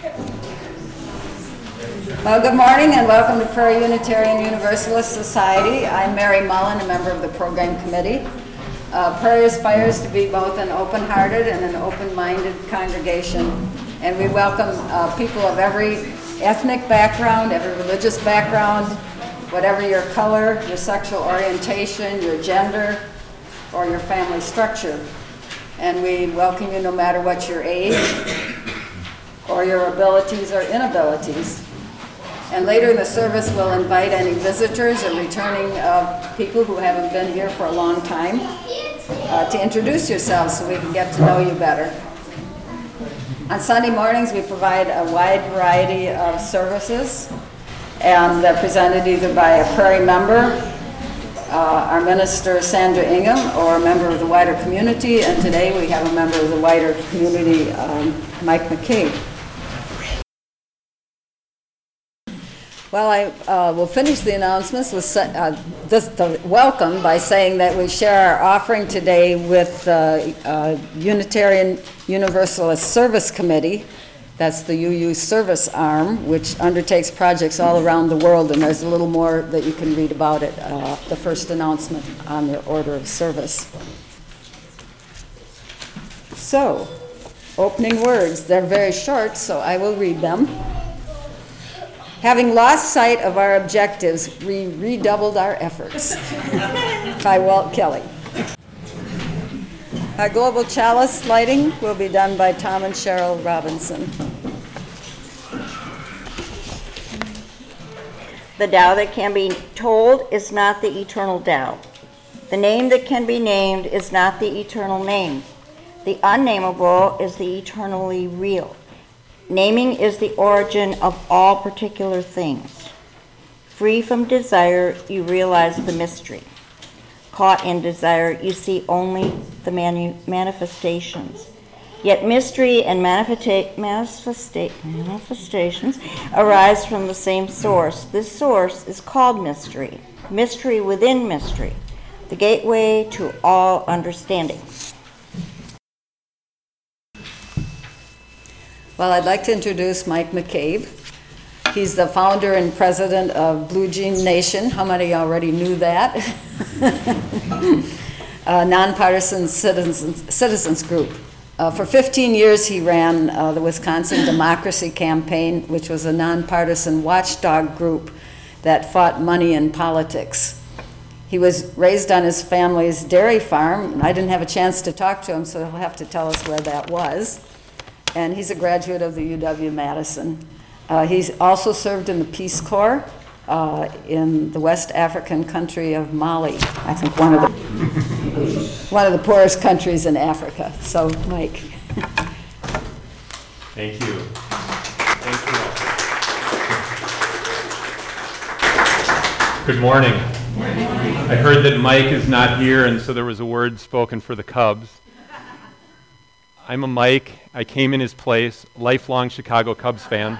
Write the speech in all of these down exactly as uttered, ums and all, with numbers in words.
Well, good morning and welcome to Prairie Unitarian Universalist Society. I'm Mary Mullen, a member of the program committee. Uh, Prairie aspires to be both an open-hearted and an open-minded congregation, and we welcome uh, people of every ethnic background, every religious background, whatever your color, your sexual orientation, your gender, or your family structure. And we welcome you no matter what your age or your abilities or inabilities. And later in the service, we'll invite any visitors or returning uh, people who haven't been here for a long time uh, to introduce yourselves so we can get to know you better. On Sunday mornings, we provide a wide variety of services, and they're presented either by a Prairie member, uh, our minister Sandra Ingham, or a member of the wider community, and today we have a member of the wider community, um, Mike McCabe. Well, I uh, will finish the announcements with uh, this, the welcome by saying that we share our offering today with the uh, uh, Unitarian Universalist Service Committee. That's the U U service arm, which undertakes projects all around the world, and there's a little more that you can read about it, uh, the first announcement on their order of service. So, opening words. They're very short, so I will read them. Having lost sight of our objectives, we redoubled our efforts. By Walt Kelly. Our global chalice lighting will be done by Tom and Cheryl Robinson. The Tao that can be told is not the eternal Tao. The name that can be named is not the eternal name. The unnameable is the eternally real. Naming is the origin of all particular things. Free from desire, you realize the mystery. Caught in desire, you see only the manu- manifestations. Yet mystery and manifesta- manifesta- manifestations arise from the same source. This source is called mystery. Mystery within mystery, the gateway to all understanding. Well, I'd like to introduce Mike McCabe. He's the founder and president of Blue Jean Nation. How many already knew that? A nonpartisan citizens, citizens group. Uh, for fifteen years, he ran uh, the Wisconsin Democracy Campaign, which was a nonpartisan watchdog group that fought money in politics. He was raised on his family's dairy farm, and I didn't have a chance to talk to him, so he'll have to tell us where that was. And he's a graduate of the U W-Madison. Uh, he's also served in the Peace Corps uh, in the West African country of Mali. I think one of the one of the poorest countries in Africa. So, Mike. Thank you. Thank you. Good morning. I heard that Mike is not here, and so there was a word spoken for the Cubs. I'm a Mike. I came in his place, lifelong Chicago Cubs fan.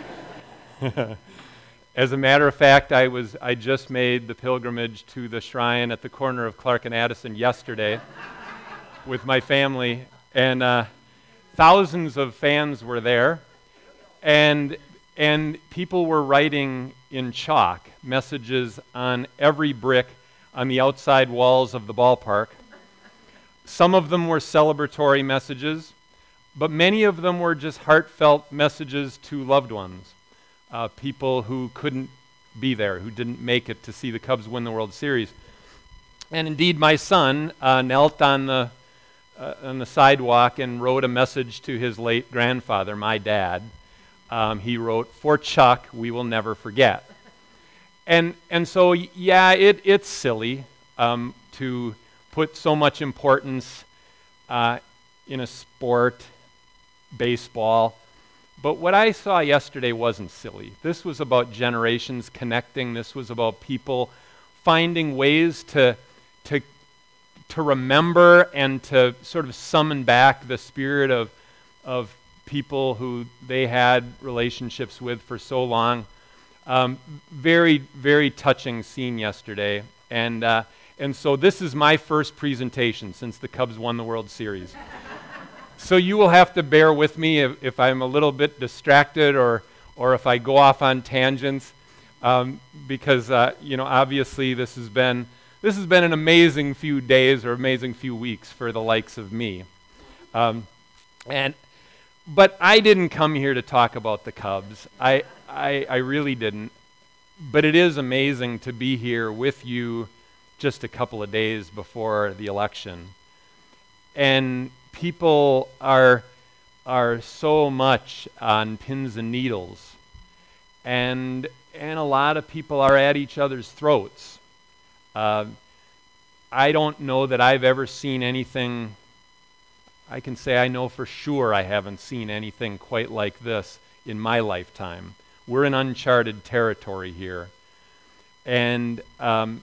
As a matter of fact, I was I just made the pilgrimage to the shrine at the corner of Clark and Addison yesterday with my family, and uh, thousands of fans were there, and and people were writing in chalk messages on every brick on the outside walls of the ballpark. Some of them were celebratory messages, but many of them were just heartfelt messages to loved ones, uh, people who couldn't be there, who didn't make it to see the Cubs win the World Series. And indeed, my son uh, knelt on the uh, on the sidewalk and wrote a message to his late grandfather, my dad. Um, he wrote, "For Chuck, we will never forget." And and so, yeah, it it's silly um, to put so much importance uh, in a sport, baseball. But what I saw yesterday wasn't silly. This was about generations connecting. This was about people finding ways to to to remember and to sort of summon back the spirit of of people who they had relationships with for so long. Um, very, very touching scene yesterday. And uh, and so this is my first presentation since the Cubs won the World Series. so you will have to bear with me if, if I'm a little bit distracted or or if I go off on tangents, um, because uh, you know obviously this has been this has been an amazing few days or amazing few weeks for the likes of me, um, and but I didn't come here to talk about the Cubs. I I, I really didn't. But it is amazing to be here with you just a couple of days before the election. And people are are so much on pins and needles. And and a lot of people are at each other's throats. Uh, I don't know that I've ever seen anything, I can say I know for sure I haven't seen anything quite like this in my lifetime. We're in uncharted territory here. And um,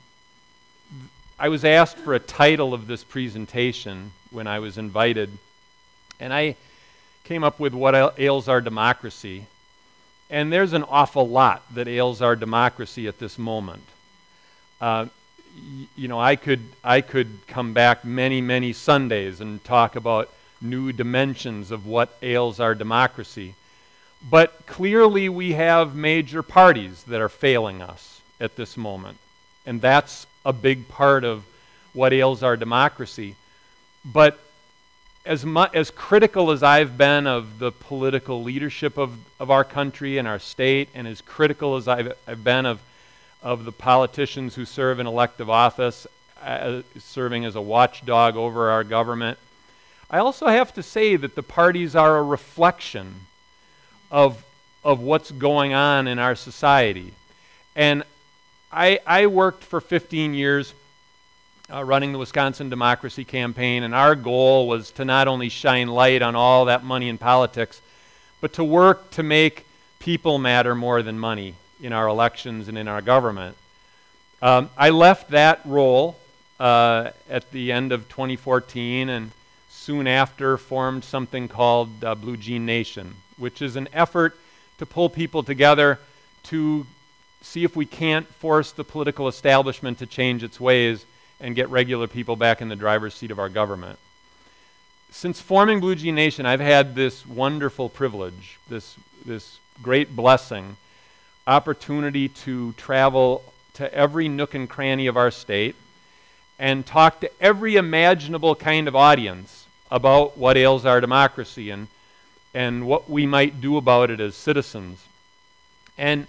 I was asked for a title of this presentation when I was invited, and I came up with What Ails Our Democracy. And there's an awful lot that ails our democracy at this moment. Uh, y- you know, I could I could come back many, many Sundays and talk about new dimensions of what ails our democracy. But clearly we have major parties that are failing us at this moment. And that's a big part of what ails our democracy. But as mu- as critical as I've been of the political leadership of, of our country and our state, and as critical as I've, I've been of, of the politicians who serve in elective office, uh, serving as a watchdog over our government, I also have to say that the parties are a reflection of of what's going on in our society. And I I worked for fifteen years uh, running the Wisconsin Democracy Campaign, and our goal was to not only shine light on all that money in politics, but to work to make people matter more than money in our elections and in our government. Um, I left that role uh, at the end of twenty fourteen, and soon after formed something called uh, Blue Jean Nation, which is an effort to pull people together to see if we can't force the political establishment to change its ways and get regular people back in the driver's seat of our government. Since forming Blue Jean Nation, I've had this wonderful privilege, this, this great blessing, opportunity to travel to every nook and cranny of our state and talk to every imaginable kind of audience about what ails our democracy and and what we might do about it as citizens. And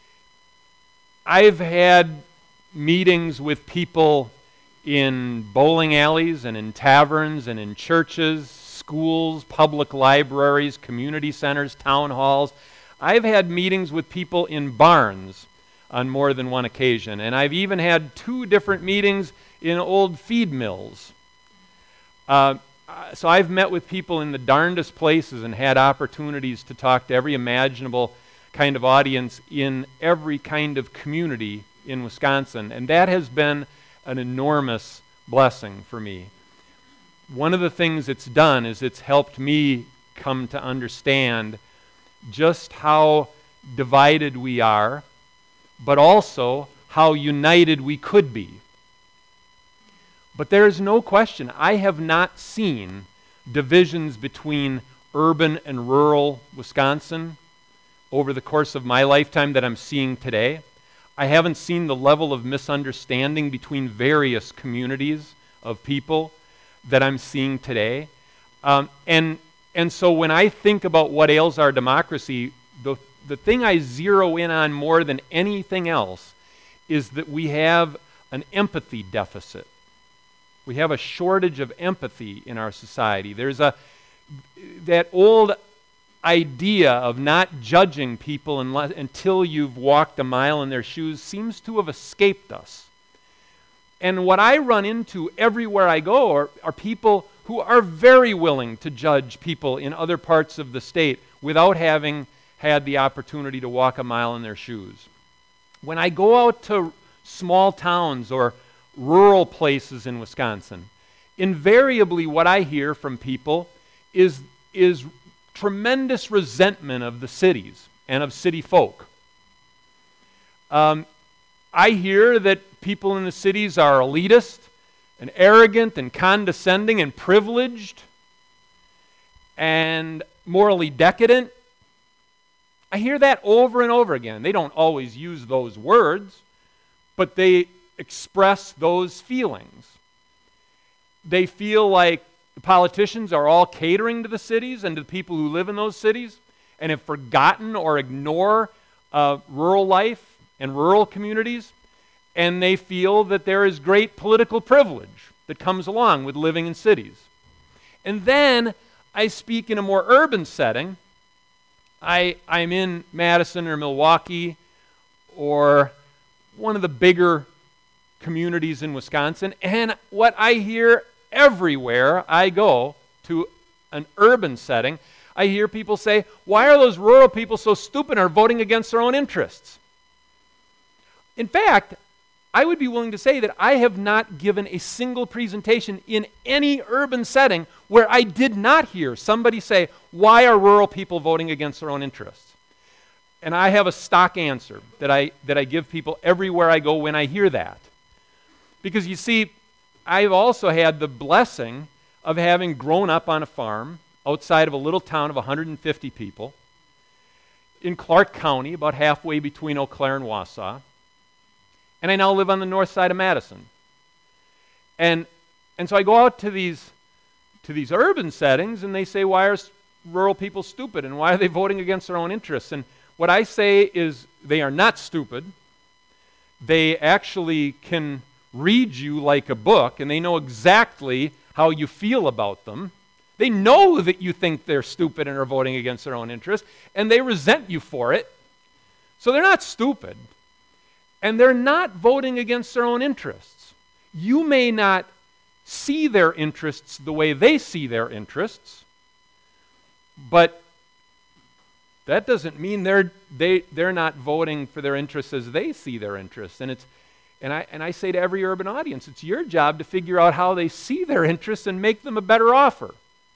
I've had meetings with people in bowling alleys and in taverns and in churches, schools, public libraries, community centers, town halls. I've had meetings with people in barns on more than one occasion. And I've even had two different meetings in old feed mills. Uh, So I've met with people in the darndest places and had opportunities to talk to every imaginable kind of audience in every kind of community in Wisconsin. And that has been an enormous blessing for me. One of the things it's done is it's helped me come to understand just how divided we are, but also how united we could be. But there is no question, I have not seen divisions between urban and rural Wisconsin over the course of my lifetime that I'm seeing today. I haven't seen the level of misunderstanding between various communities of people that I'm seeing today. Um, and and so when I think about what ails our democracy, the, the thing I zero in on more than anything else is that we have an empathy deficit. We have a shortage of empathy in our society. There's a that old idea of not judging people unless, until you've walked a mile in their shoes seems to have escaped us. And what I run into everywhere I go are, are people who are very willing to judge people in other parts of the state without having had the opportunity to walk a mile in their shoes. When I go out to small towns or rural places in Wisconsin, invariably what I hear from people is, is tremendous resentment of the cities and of city folk. Um, I hear that people in the cities are elitist and arrogant and condescending and privileged. and morally decadent. I hear that over and over again. They don't always use those words, but they express those feelings. They feel like the politicians are all catering to the cities and to the people who live in those cities and have forgotten or ignore uh, rural life and rural communities, and they feel that there is great political privilege that comes along with living in cities. And then I speak in a more urban setting. I, I'm in Madison or Milwaukee or one of the bigger communities in Wisconsin, and what I hear everywhere I go to an urban setting, I hear people say, why are those rural people so stupid and are voting against their own interests? In fact, I would be willing to say that I have not given a single presentation in any urban setting where I did not hear somebody say, why are rural people voting against their own interests? And I have a stock answer that I, that I give people everywhere I go when I hear that. Because you see, I've also had the blessing of having grown up on a farm outside of a little town of one hundred fifty people in Clark County, about halfway between Eau Claire and Wausau. And I now live on the north side of Madison. And and so I go out to these to these urban settings, and they say, why are rural people stupid, and why are they voting against their own interests? And what I say is, they are not stupid. They actually can read you like a book, and they know exactly how you feel about them. They know that you think they're stupid and are voting against their own interests, and they resent you for it. So they're not stupid. And they're not voting against their own interests. You may not see their interests the way they see their interests, but that doesn't mean they're they they're not voting for their interests as they see their interests. And it's and I and I say to every urban audience, it's your job to figure out how they see their interests and make them a better offer.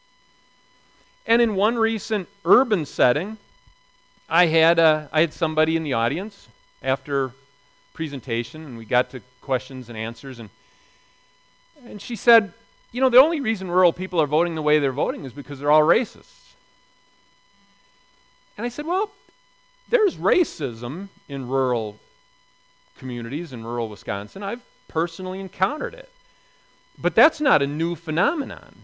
And in one recent urban setting, I had uh, I had somebody in the audience after presentation, and we got to questions and answers, and and she said, you know, the only reason rural people are voting the way they're voting is because they're all racists. And I said, well, there's racism in rural communities in rural Wisconsin. I've personally encountered it. But that's not a new phenomenon.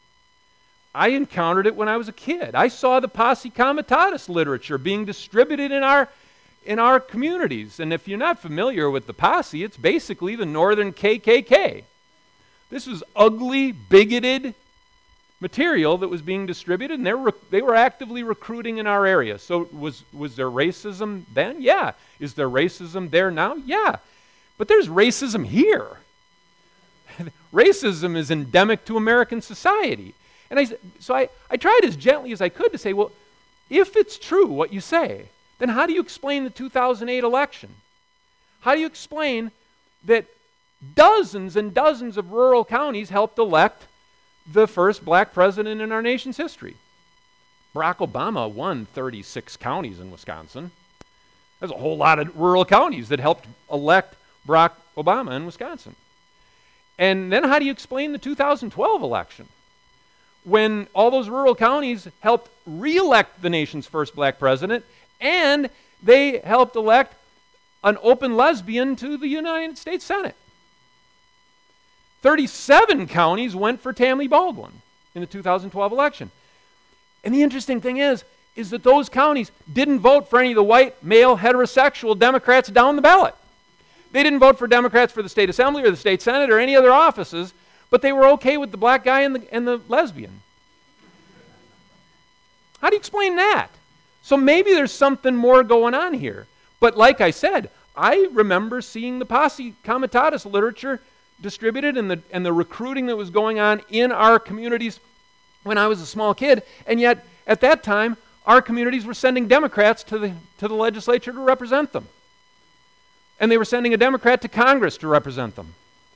I encountered it when I was a kid. I saw the Posse Comitatus literature being distributed in our in our communities. And if you're not familiar with the Posse, it's basically the Northern K K K. This was ugly, bigoted material that was being distributed, and they were, they were actively recruiting in our area. So was, was there racism then? Yeah. Is there racism there now? Yeah. But there's racism here. Racism is endemic to American society. And I, so I, I tried as gently as I could to say, well, if it's true what you say, then how do you explain the two thousand eight election? How do you explain that dozens and dozens of rural counties helped elect the first black president in our nation's history? Barack Obama won thirty-six counties in Wisconsin. There's a whole lot of rural counties that helped elect Barack Obama in Wisconsin. And then how do you explain the two thousand twelve election, when all those rural counties helped re-elect the nation's first black president, and they helped elect an open lesbian to the United States Senate? thirty-seven counties went for Tammy Baldwin in the two thousand twelve election. And the interesting thing is, is that those counties didn't vote for any of the white, male, heterosexual Democrats down the ballot. They didn't vote for Democrats for the state assembly or the state senate or any other offices, but they were okay with the black guy and the, and the lesbian. How do you explain that? So maybe there's something more going on here. But like I said, I remember seeing the Posse Comitatus literature distributed and the, and the recruiting that was going on in our communities when I was a small kid, and yet at that time, our communities were sending Democrats to the, to the legislature to represent them. And they were sending a Democrat to Congress to represent them.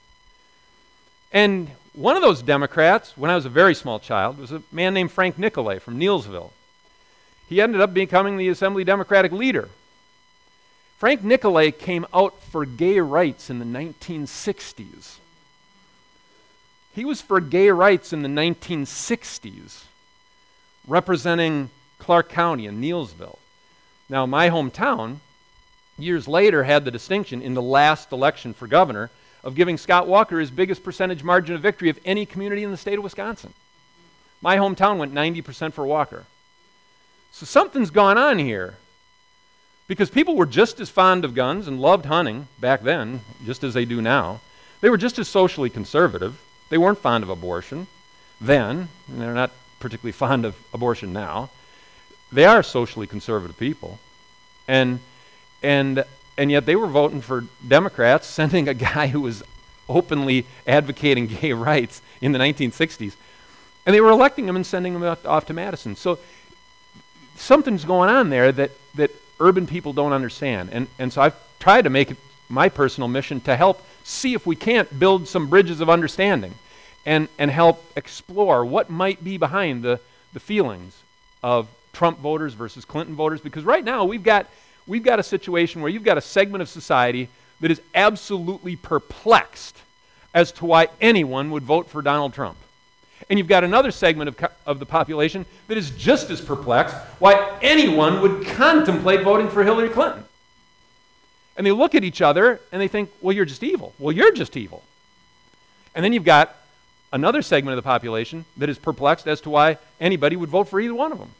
And one of those Democrats, when I was a very small child, was a man named Frank Nicolay from Neilsville. He ended up becoming the Assembly Democratic leader. Frank Nicolay came out for gay rights in the nineteen sixties. He was for gay rights in the nineteen sixties representing Clark County and Neillsville. Now, my hometown, years later, had the distinction in the last election for governor of giving Scott Walker his biggest percentage margin of victory of any community in the state of Wisconsin. My hometown went ninety percent for Walker. So something's gone on here, because people were just as fond of guns and loved hunting back then, just as they do now. They were just as socially conservative. They weren't fond of abortion then, and they're not particularly fond of abortion now. They are socially conservative people. And and and yet they were voting for Democrats, sending a guy who was openly advocating gay rights in the nineteen sixties. And they were electing him and sending him off, off to Madison. So something's going on there that, that urban people don't understand. And, and so I've tried to make it my personal mission to help see if we can't build some bridges of understanding and, and help explore what might be behind the, the feelings of Trump voters versus Clinton voters. Because right now we've got, we've got a situation where you've got a segment of society that is absolutely perplexed as to why anyone would vote for Donald Trump. And you've got another segment of, co- of the population that is just as perplexed why anyone would contemplate voting for Hillary Clinton. And they look at each other and they think, well, you're just evil. Well, you're just evil. And then you've got another segment of the population that is perplexed as to why anybody would vote for either one of them.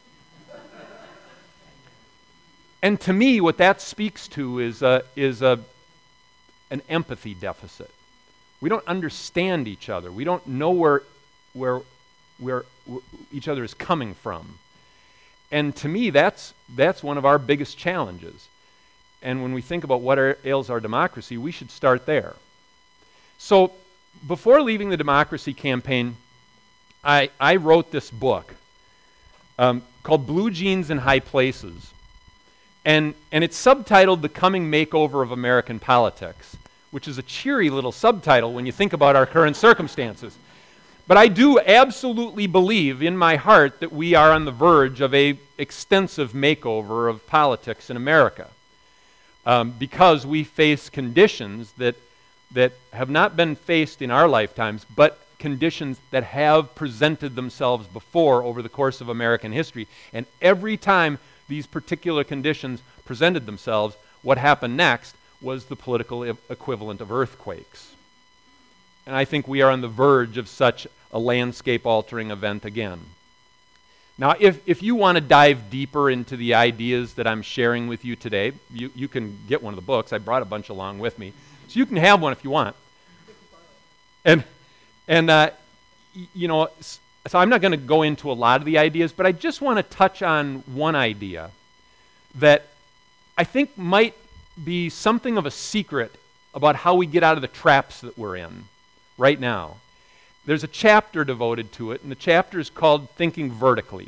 And to me, what that speaks to is, a, is a, an empathy deficit. We don't understand each other. We don't know where Where, where where each other is coming from. And to me, that's that's one of our biggest challenges. And when we think about what our, ails our democracy, we should start there. So before leaving the democracy campaign, I, I wrote this book um, called Blue Jeans in High Places. And, and it's subtitled The Coming Makeover of American Politics, which is a cheery little subtitle when you think about our current circumstances. But I do absolutely believe in my heart that we are on the verge of an extensive makeover of politics in America, um, because we face conditions that, that have not been faced in our lifetimes, but conditions that have presented themselves before over the course of American history. And every time these particular conditions presented themselves, what happened next was the political e- equivalent of earthquakes. And I think we are on the verge of such a landscape-altering event again. Now, if, if you want to dive deeper into the ideas that I'm sharing with you today, you, you can get one of the books. I brought a bunch along with me. So you can have one if you want. And, and uh, y- you know, so I'm not going to go into a lot of the ideas, but I just want to touch on one idea that I think might be something of a secret about how we get out of the traps that we're in right now. There's a chapter devoted to it, and the chapter is called Thinking Vertically.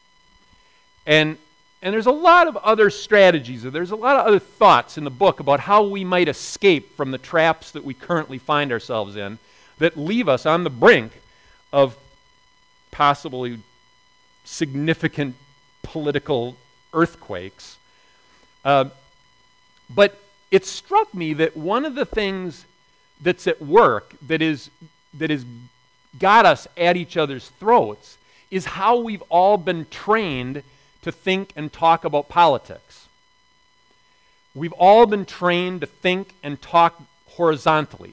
And, and there's a lot of other strategies, or there's a lot of other thoughts in the book about how we might escape from the traps that we currently find ourselves in that leave us on the brink of possibly significant political earthquakes. Uh, but it struck me that one of the things that's at work that is that has got us at each other's throats is how we've all been trained to think and talk about politics. We've all been trained to think and talk horizontally.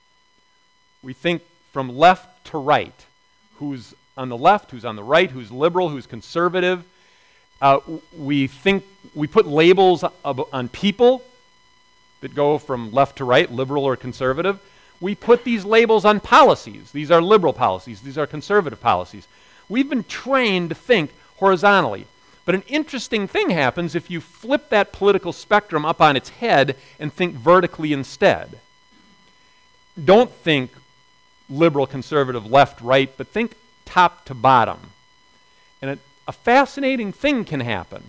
We think from left to right. Who's on the left, who's on the right, who's liberal, who's conservative. Uh, we think, we put labels on people that go from left to right, liberal or conservative. We put these labels on policies. These are liberal policies. These are conservative policies. We've been trained to think horizontally. But an interesting thing happens if you flip that political spectrum up on its head and think vertically instead. Don't think liberal, conservative, left, right, but think top to bottom. And a, a fascinating thing can happen.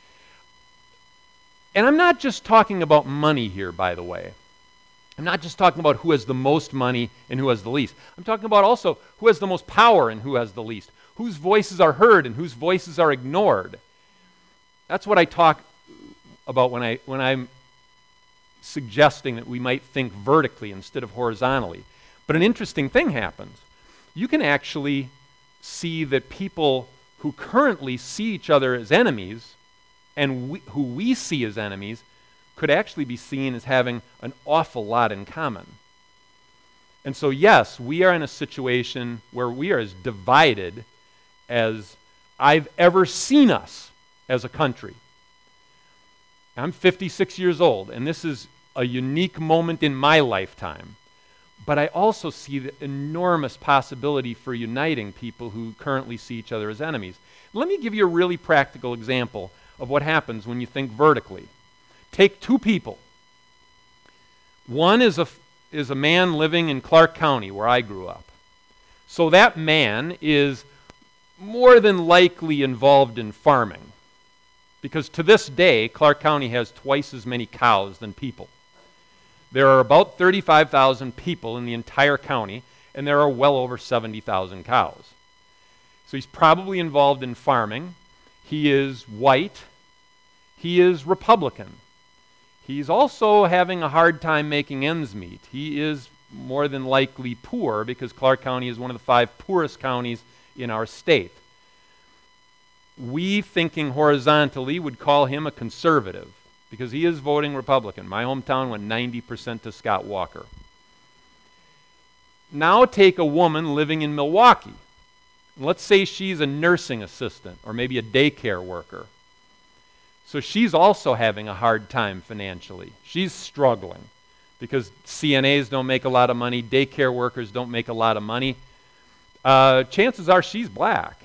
And I'm not just talking about money here, by the way. I'm not just talking about who has the most money and who has the least. I'm talking about also who has the most power and who has the least. Whose voices are heard and whose voices are ignored. That's what I talk about when, I, when I'm suggesting that we might think vertically instead of horizontally. But an interesting thing happens. You can actually see that people who who currently see each other as enemies and we, who we see as enemies could actually be seen as having an awful lot in common. And so, yes, we are in a situation where we are as divided as I've ever seen us as a country. I'm fifty-six years old, and this is a unique moment in my lifetime. But I also see the enormous possibility for uniting people who currently see each other as enemies. Let me give you a really practical example of what happens when you think vertically. Take two people. One is a, is a man living in Clark County, where I grew up. So that man is more than likely involved in farming, because to this day, Clark County has twice as many cows than people. There are about thirty-five thousand people in the entire county, and there are well over seventy thousand cows. So he's probably involved in farming. He is white. He is Republican. He's also having a hard time making ends meet. He is more than likely poor, because Clark County is one of the five poorest counties in our state. We, thinking horizontally, would call him a conservative, because he is voting Republican. My hometown went ninety percent to Scott Walker. Now take a woman living in Milwaukee. Let's say she's a nursing assistant or maybe a daycare worker. So she's also having a hard time financially. She's struggling because C N As don't make a lot of money, daycare workers don't make a lot of money. Uh, chances are she's black.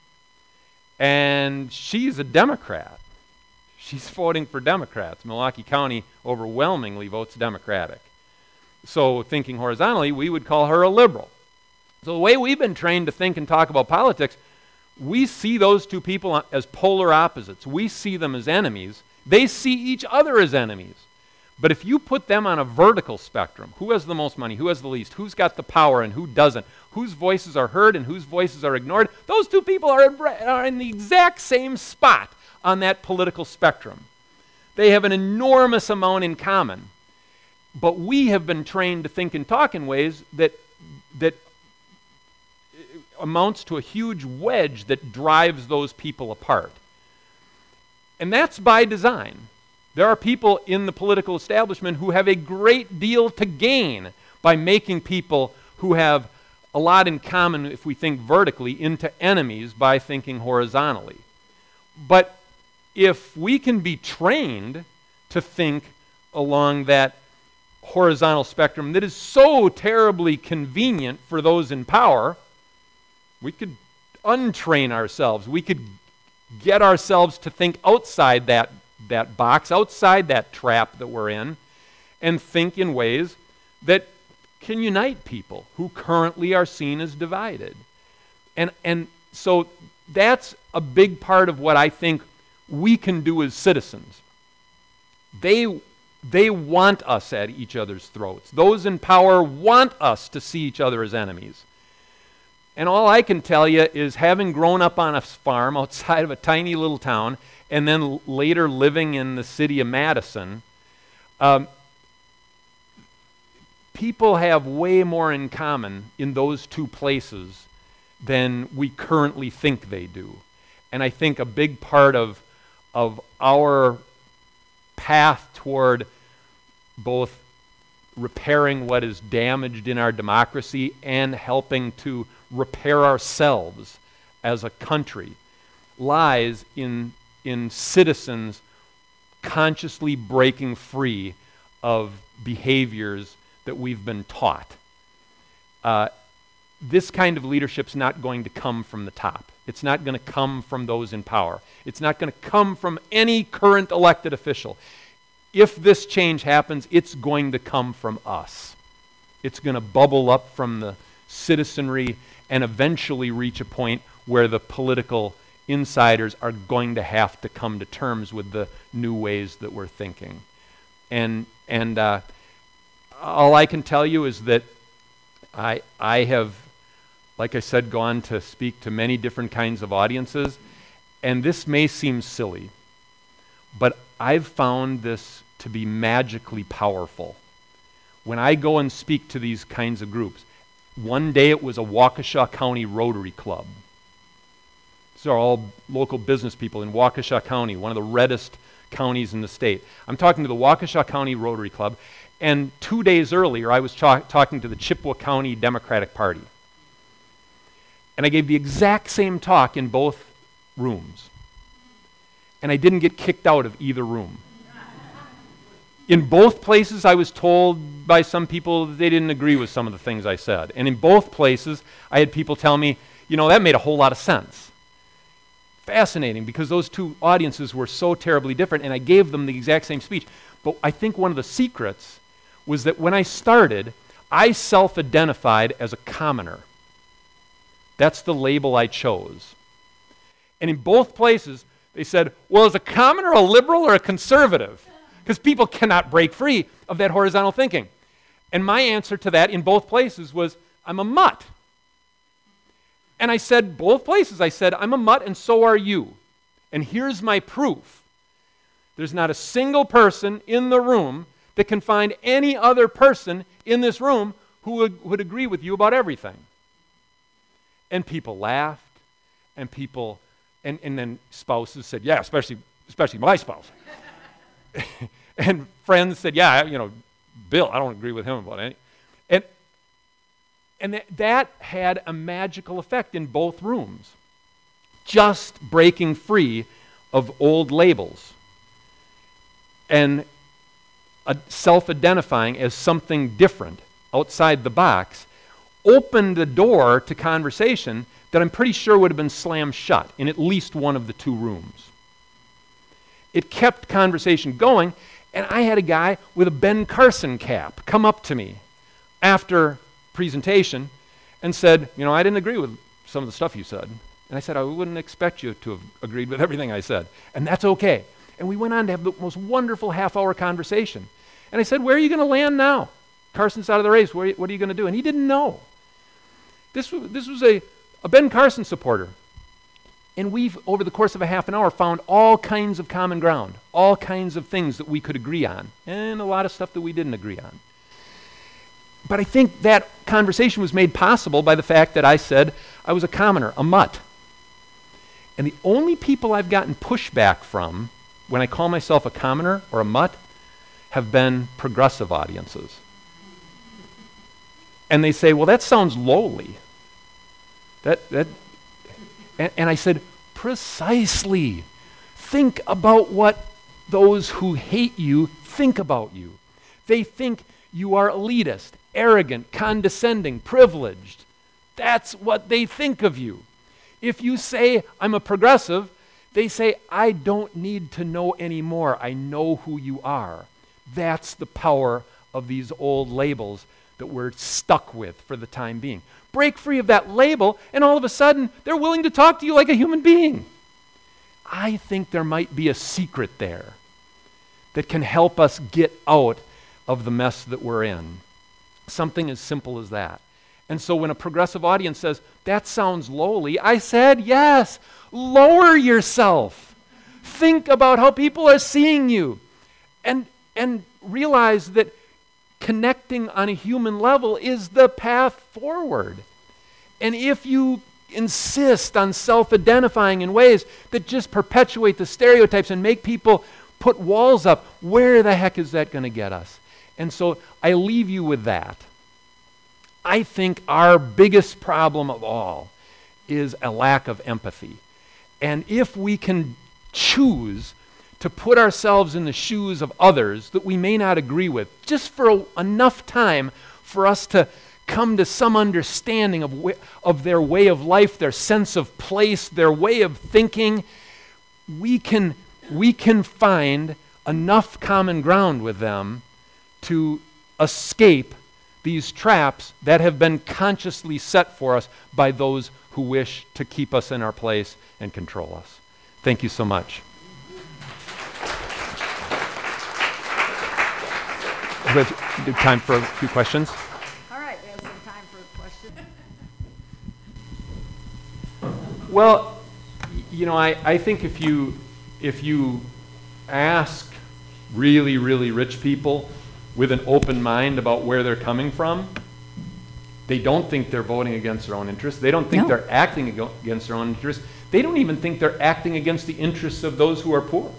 And she's a Democrat. She's voting for Democrats. Milwaukee County overwhelmingly votes Democratic. So thinking horizontally, we would call her a liberal. So the way we've been trained to think and talk about politics, we see those two people as polar opposites. We see them as enemies. They see each other as enemies. But if you put them on a vertical spectrum, who has the most money, who has the least, who's got the power and who doesn't, whose voices are heard and whose voices are ignored, those two people are in, are in the exact same spot on that political spectrum. They have an enormous amount in common. But we have been trained to think and talk in ways that that amounts to a huge wedge that drives those people apart. And that's by design. There are people in the political establishment who have a great deal to gain by making people who have a lot in common, if we think vertically, into enemies by thinking horizontally. But if we can be trained to think along that horizontal spectrum that is so terribly convenient for those in power, we could untrain ourselves. We could get ourselves to think outside that, that box, outside that trap that we're in, and think in ways that can unite people who currently are seen as divided. And, and so that's a big part of what I think we can do as citizens. They, they want us at each other's throats. Those in power want us to see each other as enemies. And all I can tell you is, having grown up on a farm outside of a tiny little town and then later living in the city of Madison, um, people have way more in common in those two places than we currently think they do. And I think a big part of, of our path toward both repairing what is damaged in our democracy and helping to repair ourselves as a country lies in, in citizens consciously breaking free of behaviors that we've been taught. Uh, this kind of leadership's not going to come from the top. It's not going to come from those in power. It's not going to come from any current elected official. If this change happens, it's going to come from us. It's going to bubble up from the citizenry and eventually reach a point where the political insiders are going to have to come to terms with the new ways that we're thinking. And and uh, all I can tell you is that I I have, like I said, gone to speak to many different kinds of audiences, and this may seem silly, but I've found this to be magically powerful. When I go and speak to these kinds of groups, one day it was a Waukesha County Rotary Club. These are all local business people in Waukesha County, one of the reddest counties in the state. I'm talking to the Waukesha County Rotary Club, and two days earlier I was ta- talking to the Chippewa County Democratic Party. And I gave the exact same talk in both rooms. And I didn't get kicked out of either room. In both places, I was told by some people that they didn't agree with some of the things I said. And in both places, I had people tell me, you know, that made a whole lot of sense. Fascinating, because those two audiences were so terribly different, and I gave them the exact same speech. But I think one of the secrets was that when I started, I self-identified as a commoner. That's the label I chose. And in both places, they said, well, is a commoner a liberal or a conservative? Because people cannot break free of that horizontal thinking. And my answer to that in both places was, I'm a mutt. And I said, both places, I said, I'm a mutt and so are you. And here's my proof. There's not a single person in the room that can find any other person in this room who would, would agree with you about everything. And people laughed, and people, and, and then spouses said, yeah, especially, especially my spouse. And friends said, yeah, you know, Bill, I don't agree with him about any. And, and that, that had a magical effect in both rooms. Just breaking free of old labels and uh, self-identifying as something different outside the box opened the door to conversation that I'm pretty sure would have been slammed shut in at least one of the two rooms. It kept conversation going, and I had a guy with a Ben Carson cap come up to me after presentation and said, you know, I didn't agree with some of the stuff you said. And I said, I wouldn't expect you to have agreed with everything I said. And that's okay. And we went on to have the most wonderful half-hour conversation. And I said, where are you going to land now? Carson's out of the race. Where, what are you going to do? And he didn't know. This was, this was a, a Ben Carson supporter. And we've, over the course of a half an hour, found all kinds of common ground, all kinds of things that we could agree on, and a lot of stuff that we didn't agree on. But I think that conversation was made possible by the fact that I said I was a commoner, a mutt. And the only people I've gotten pushback from when I call myself a commoner or a mutt have been progressive audiences. And they say, well, that sounds lowly. That, that, and, and I said, precisely. Think about what those who hate you think about you. They think you are elitist, arrogant, condescending, privileged. That's what they think of you. If you say, I'm a progressive, they say, I don't need to know anymore. I know who you are. That's the power of these old labels that we're stuck with for the time being. Break free of that label, and all of a sudden, they're willing to talk to you like a human being. I think there might be a secret there that can help us get out of the mess that we're in. Something as simple as that. And so when a progressive audience says, that sounds lowly, I said, yes, lower yourself. Think about how people are seeing you. And, and realize that connecting on a human level is the path forward. And if you insist on self-identifying in ways that just perpetuate the stereotypes and make people put walls up, where the heck is that going to get us? And so I leave you with that. I think our biggest problem of all is a lack of empathy. And if we can choose to put ourselves in the shoes of others that we may not agree with, just for a, enough time for us to come to some understanding of, wh- of their way of life, their sense of place, their way of thinking, we can, we can find enough common ground with them to escape these traps that have been consciously set for us by those who wish to keep us in our place and control us. Thank you so much. We have time for a few questions. All right, we have some time for questions. Well, y- you know, I, I think if you if you ask really, really rich people with an open mind about where they're coming from, they don't think they're voting against their own interests. They don't think No. they're acting ag- against their own interests. they don't even think they're acting against the interests of those who are poor.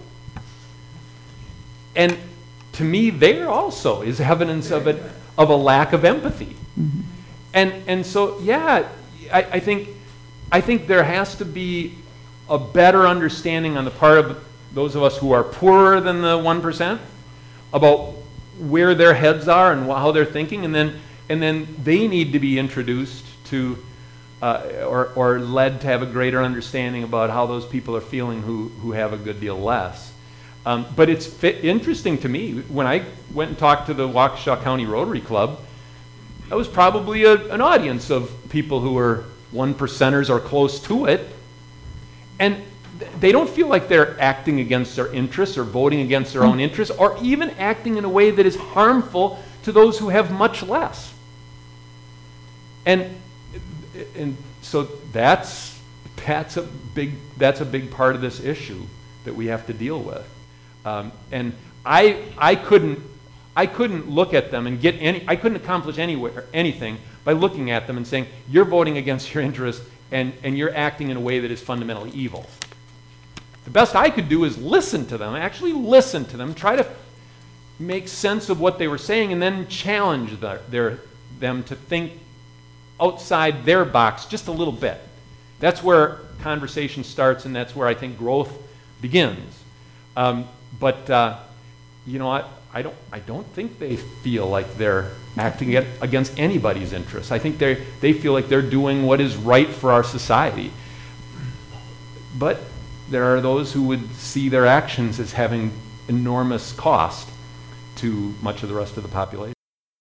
And to me, there also is evidence of, it, of a lack of empathy. Mm-hmm. And, and so, yeah, I, I, think, I think there has to be a better understanding on the part of those of us who are poorer than the one percent about where their heads are and how they're thinking, and then, and then they need to be introduced to uh, or, or led to have a greater understanding about how those people are feeling who, who have a good deal less. Um, but it's fit, interesting to me, when I went and talked to the Waukesha County Rotary Club, that was probably a, an audience of people who were one percenters or close to it, and th- they don't feel like they're acting against their interests or voting against their own interests, or even acting in a way that is harmful to those who have much less. And and so that's that's a big that's a big part of this issue that we have to deal with. Um, and I, I couldn't, I couldn't look at them and get any, I couldn't accomplish anywhere, anything by looking at them and saying, you're voting against your interests and, and you're acting in a way that is fundamentally evil. The best I could do is listen to them, actually listen to them, try to make sense of what they were saying, and then challenge the, their, them to think outside their box just a little bit. That's where conversation starts, and that's where I think growth begins. Um, but uh, you know, I, I don't I don't think they feel like they're acting against anybody's interests. I think they they feel like they're doing what is right for our society. But there are those who would see their actions as having enormous cost to much of the rest of the population.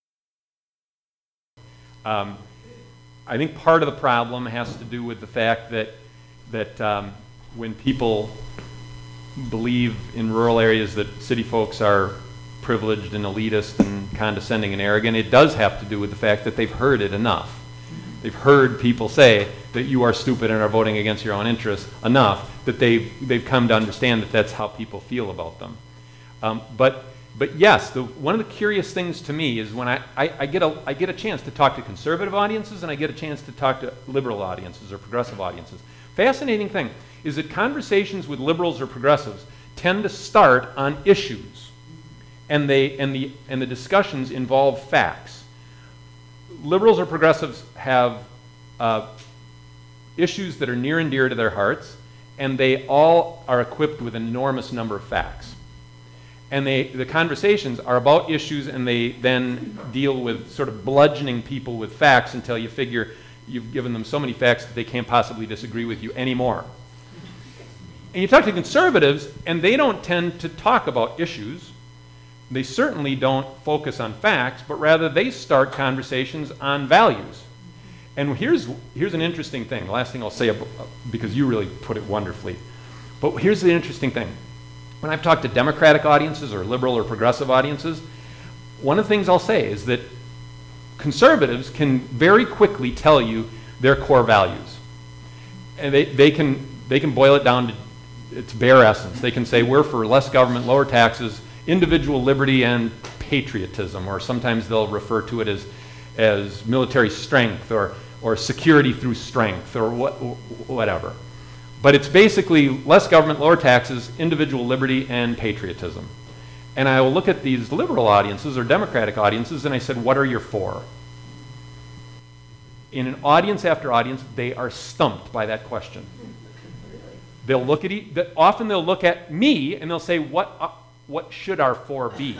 Um, I think part of the problem has to do with the fact that that um, when people believe in rural areas that city folks are privileged and elitist and condescending and arrogant, it does have to do with the fact that they've heard it enough. They've heard people say that you are stupid and are voting against your own interests enough that they've, they've come to understand that that's how people feel about them. Um, but but yes, the, one of the curious things to me is when I, I, I, get a, I get a chance to talk to conservative audiences and I get a chance to talk to liberal audiences or progressive audiences. Fascinating thing is that conversations with liberals or progressives tend to start on issues, and they and the and the discussions involve facts. Liberals or progressives have uh, issues that are near and dear to their hearts, and they all are equipped with an enormous number of facts. And they the conversations are about issues, and they then deal with sort of bludgeoning people with facts until you figure you've given them so many facts that they can't possibly disagree with you anymore. And you talk to conservatives, and they don't tend to talk about issues. They certainly don't focus on facts, but rather they start conversations on values. And here's, here's an interesting thing. The last thing I'll say, about, because you really put it wonderfully. But here's the interesting thing. When I've talked to Democratic audiences or liberal or progressive audiences, one of the things I'll say is that conservatives can very quickly tell you their core values. And they, they, can, they can boil it down to its bare essence. They can say we're for less government, lower taxes, individual liberty, and patriotism, or sometimes they'll refer to it as, as military strength or, or security through strength or what, whatever. But it's basically less government, lower taxes, individual liberty, and patriotism. And I will look at these liberal audiences or Democratic audiences and I said, what are your for? In an audience after audience, they are stumped by that question. They'll look at e- often they'll look at me and they'll say, what, uh, what should our for be?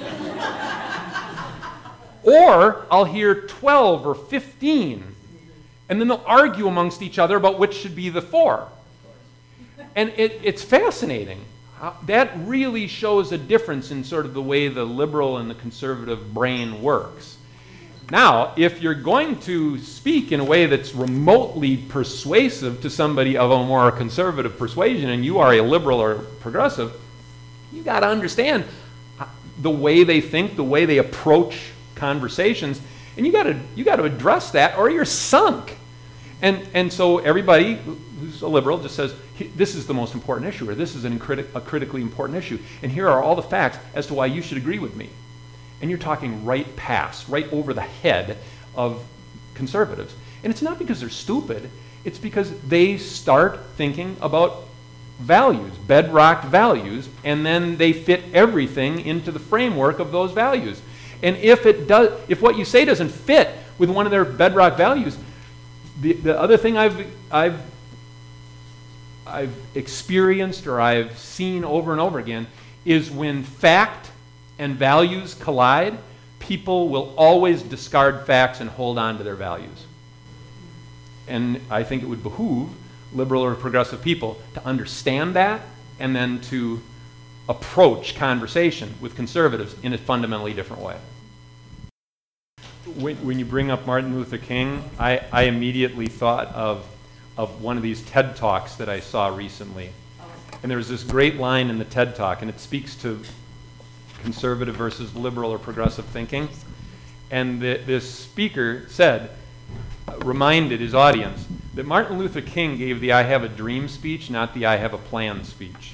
Or I'll hear twelve or fifteen, and then they'll argue amongst each other about which should be the for. And it, it's fascinating. Uh, that really shows a difference in sort of the way the liberal and the conservative brain works. Now, if you're going to speak in a way that's remotely persuasive to somebody of a more conservative persuasion, and you are a liberal or progressive, you got to understand the way they think, the way they approach conversations, and you got to you got to address that, or you're sunk. And and so everybody who's a liberal just says this is the most important issue, or this is an criti- a critically important issue, and here are all the facts as to why you should agree with me. And you're talking right past, right over the head of conservatives. And it's not because they're stupid. It's because they start thinking about values, bedrock values, and then they fit everything into the framework of those values. And if it does, if what you say doesn't fit with one of their bedrock values, the, the other thing I've I've I've experienced or I've seen over and over again is when fact and values collide, people will always discard facts and hold on to their values. And I think it would behoove liberal or progressive people to understand that and then to approach conversation with conservatives in a fundamentally different way. When, when you bring up Martin Luther King, I, I immediately thought of, of one of these TED Talks that I saw recently. And there's this great line in the TED Talk, and it speaks to conservative versus liberal or progressive thinking. And the, this speaker said, reminded his audience that Martin Luther King gave the I have a dream speech, not the I have a plan speech.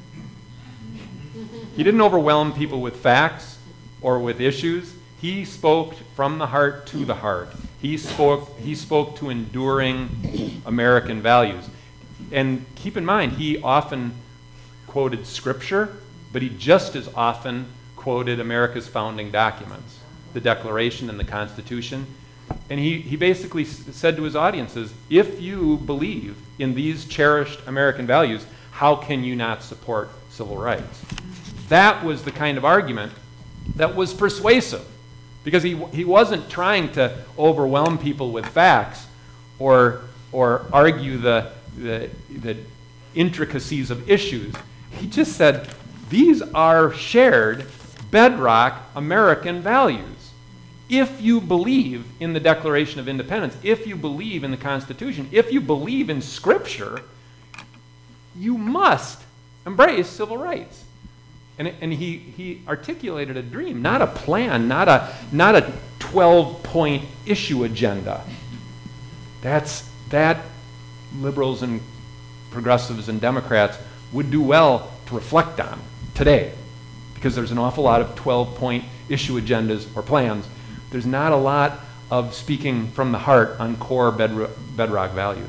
He didn't overwhelm people with facts or with issues. He spoke from the heart to the heart. He spoke, he spoke to enduring American values. And keep in mind, he often quoted scripture, but he just as often quoted America's founding documents, the Declaration and the Constitution. And he, he basically s- said to his audiences, if you believe in these cherished American values, how can you not support civil rights? That was the kind of argument that was persuasive, because he, he wasn't trying to overwhelm people with facts or, or argue the, the, the intricacies of issues. He just said, these are shared bedrock American values. If you believe in the Declaration of Independence, if you believe in the Constitution, if you believe in Scripture, you must embrace civil rights. And, and he, he articulated a dream, not a plan, not a not a twelve-point issue agenda. That's that liberals and progressives and Democrats would do well to reflect on today, because there's an awful lot of twelve-point issue agendas or plans. There's not a lot of speaking from the heart on core bedro- bedrock values.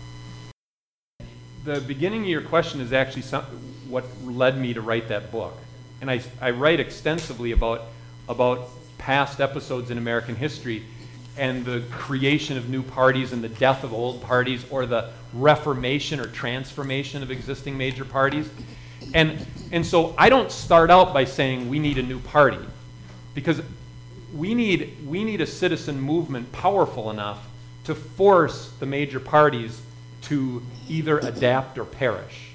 The beginning of your question is actually some, what led me to write that book. And I, I write extensively about, about past episodes in American history and the creation of new parties and the death of old parties, or the reformation or transformation of existing major parties. And, and so I don't start out by saying we need a new party, because we need, we need a citizen movement powerful enough to force the major parties to either adapt or perish.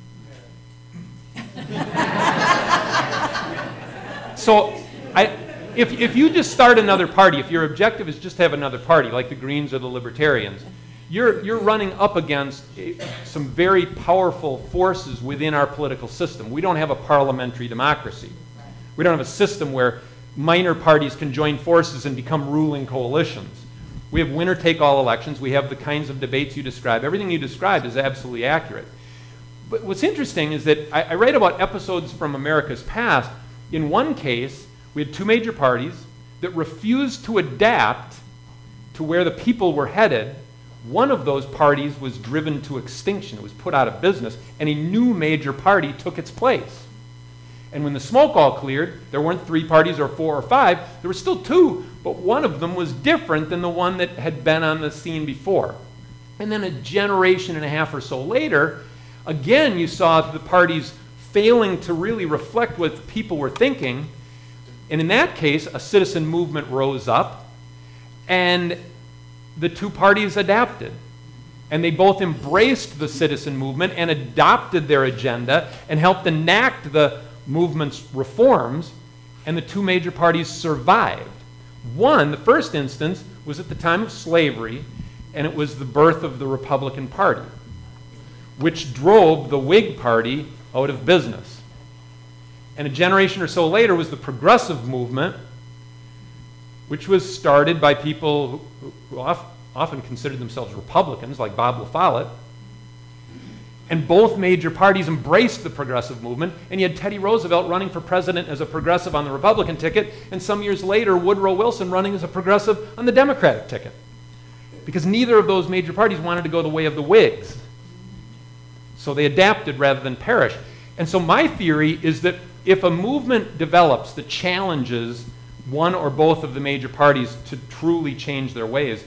So I, if, if you just start another party, if your objective is just to have another party, like the Greens or the Libertarians, you're, you're running up against a, some very powerful forces within our political system. We don't have a parliamentary democracy. We don't have a system where minor parties can join forces and become ruling coalitions. We have winner-take-all elections. We have the kinds of debates you describe. Everything you described is absolutely accurate. But what's interesting is that I, I write about episodes from America's past. In one case, we had two major parties that refused to adapt to where the people were headed. One of those parties was driven to extinction. It was put out of business, and a new major party took its place. And when the smoke all cleared, there weren't three parties or four or five. There were still two, but one of them was different than the one that had been on the scene before. And then a generation and a half or so later, again, you saw the parties failing to really reflect what people were thinking. And in that case, a citizen movement rose up, and the two parties adapted. And they both embraced the citizen movement and adopted their agenda and helped enact the movement's reforms, and the two major parties survived. One, the first instance, was at the time of slavery, and it was the birth of the Republican Party, which drove the Whig Party out of business. And a generation or so later was the progressive movement, which was started by people who, who often considered themselves Republicans, like Bob La Follette. And both major parties embraced the progressive movement, and you had Teddy Roosevelt running for president as a progressive on the Republican ticket, and some years later, Woodrow Wilson running as a progressive on the Democratic ticket. because neither of those major parties wanted to go the way of the Whigs. So they adapted rather than perish. And so my theory is that if a movement develops that challenges one or both of the major parties to truly change their ways,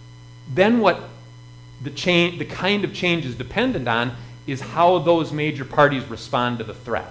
then what the change, the kind of change is dependent on is how those major parties respond to the threat.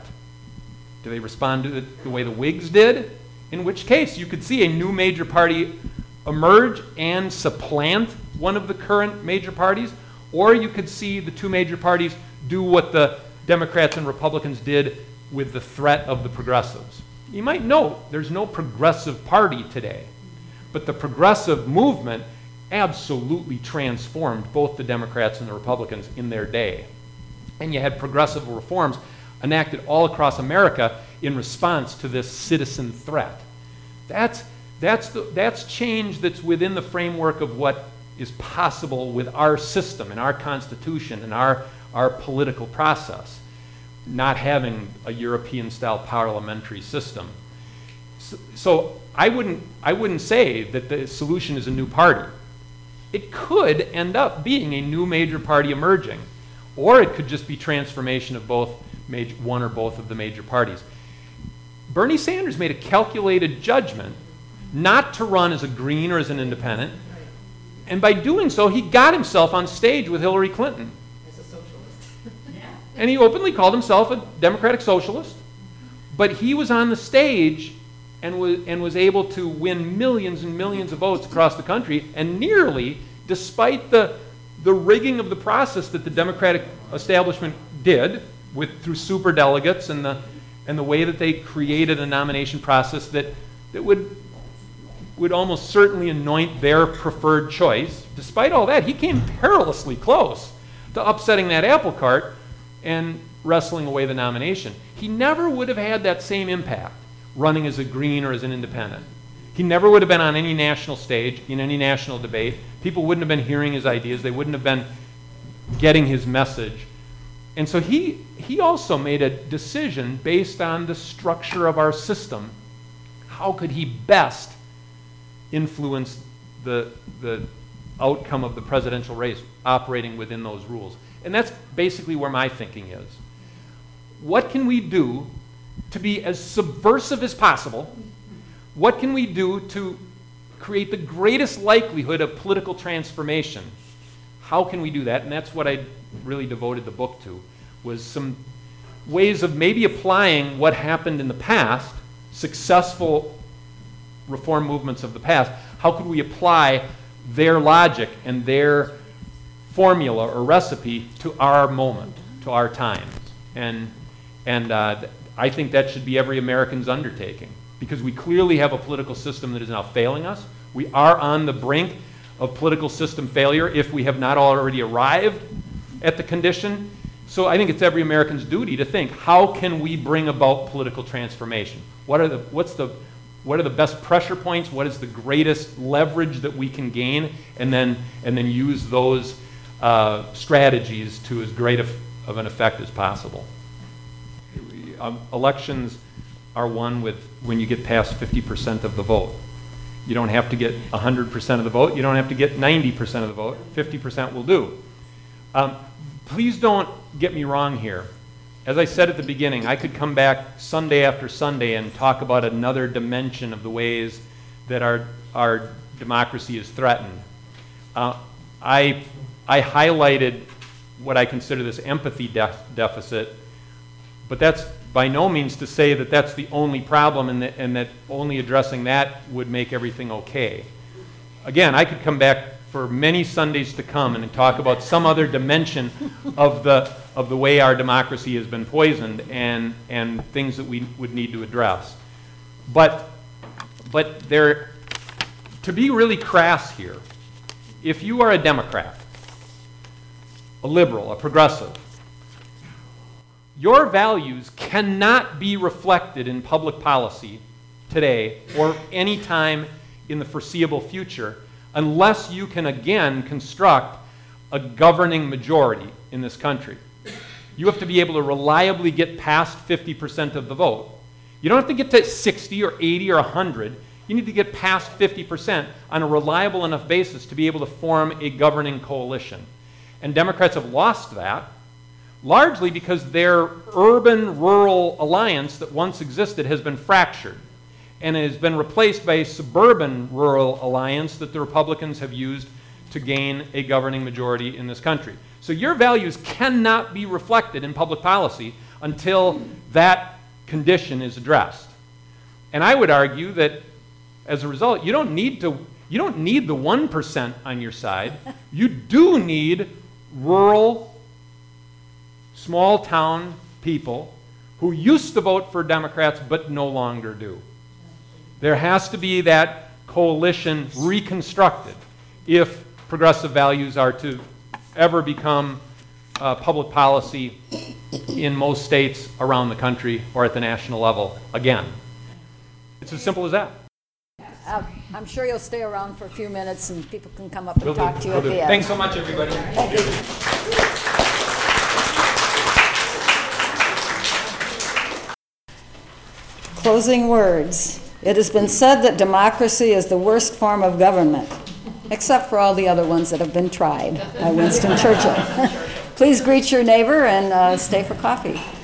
Do they respond to it the way the Whigs did? In which case, you could see a new major party emerge and supplant one of the current major parties, or you could see the two major parties do what the Democrats and Republicans did with the threat of the progressives. You might note there's no progressive party today, but the progressive movement absolutely transformed both the Democrats and the Republicans in their day. And you had progressive reforms enacted all across America in response to this citizen threat. That's, that's, the, that's change that's within the framework of what is possible with our system and our Constitution and our, our political process, not having a European-style parliamentary system. So, so I wouldn't, I wouldn't say that the solution is a new party. It could end up being a new major party emerging, or it could just be transformation of both major, one or both of the major parties. Bernie Sanders made a calculated judgment not to run as a Green or as an independent, and by doing so, he got himself on stage with Hillary Clinton. As a socialist. And he openly called himself a democratic socialist, but he was on the stage and was, and was able to win millions and millions of votes across the country, and nearly, despite the, the rigging of the process that the Democratic establishment did with, through superdelegates and the, and the way that they created a nomination process that, that would, would almost certainly anoint their preferred choice, despite all that, he came perilously close to upsetting that apple cart and wrestling away the nomination. He never would have had that same impact running as a Green or as an independent. He never would have been on any national stage, in any national debate. People wouldn't have been hearing his ideas. They wouldn't have been getting his message. And so he, he also made a decision based on the structure of our system. How could he best influence the, the outcome of the presidential race operating within those rules? And that's basically where my thinking is. What can we do to be as subversive as possible? What can we do to create the greatest likelihood of political transformation? How can we do that? And that's what I really devoted the book to, was some ways of maybe applying what happened in the past, successful reform movements of the past. How could we apply their logic and their formula or recipe to our moment, to our times? And, and uh, I think that should be every American's undertaking, because we clearly have a political system that is now failing us. We are on the brink of political system failure if we have not already arrived at the condition. So I think it's every American's duty to think, how can we bring about political transformation? What are the, what's the, what are the best pressure points? What is the greatest leverage that we can gain? And then, and then use those uh, strategies to as great of, of an effect as possible. Um, elections are won with when you get past fifty percent of the vote. You don't have to get one hundred percent of the vote. You don't have to get ninety percent of the vote. fifty percent will do. Um, please don't get me wrong here. As I said at the beginning, I could come back Sunday after Sunday and talk about another dimension of the ways that our, our democracy is threatened. Uh, I, I highlighted what I consider this empathy def deficit, but that's by no means to say that that's the only problem and that, and that only addressing that would make everything okay. Again, I could come back for many Sundays to come and talk about some other dimension of the, of the way our democracy has been poisoned and, and things that we would need to address. But, but there, to be really crass here, if you are a Democrat, a liberal, a progressive, your values cannot be reflected in public policy today or any time in the foreseeable future unless you can again construct a governing majority in this country. You have to be able to reliably get past fifty percent of the vote. You don't have to get to sixty or eighty or one hundred. You need to get past fifty percent on a reliable enough basis to be able to form a governing coalition. And Democrats have lost that, largely because their urban-rural alliance that once existed has been fractured and has been replaced by a suburban-rural alliance that the Republicans have used to gain a governing majority in this country. So your values cannot be reflected in public policy until that condition is addressed. And I would argue that as a result, you don't need to, you don't need the one percent on your side. You do need rural, small town people who used to vote for Democrats but no longer do. There has to be that coalition reconstructed if progressive values are to ever become uh, public policy in most states around the country or at the national level again. It's as simple as that. Uh, I'm sure you'll stay around for a few minutes and people can come up and Will do. talk to you Will at do. the end. Thanks so much, everybody. Thank you. Closing words. It has been said that democracy is the worst form of government, except for all the other ones that have been tried by Winston Churchill. Please greet your neighbor and uh, stay for coffee.